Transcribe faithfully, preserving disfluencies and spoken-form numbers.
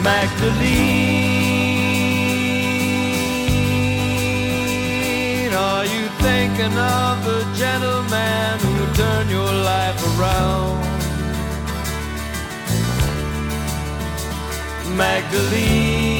Magdalene, are you thinking of the gentleman who turned your life around? Magdalene,